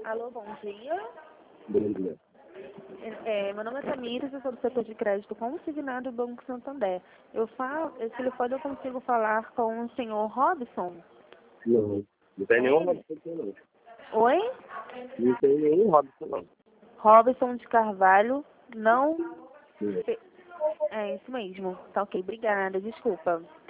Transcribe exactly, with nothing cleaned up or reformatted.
Alô, bom dia. Bom dia. É, meu nome é Tamires, eu sou do setor de crédito consignado do Banco Santander. Eu falo, esse telefone eu consigo falar com o senhor Robson? Não, não tem nenhum É? Robson aqui, não. Oi? Não tem nenhum Robson, não. Robson de Carvalho, não... Não. É isso mesmo. Tá ok, obrigada, desculpa.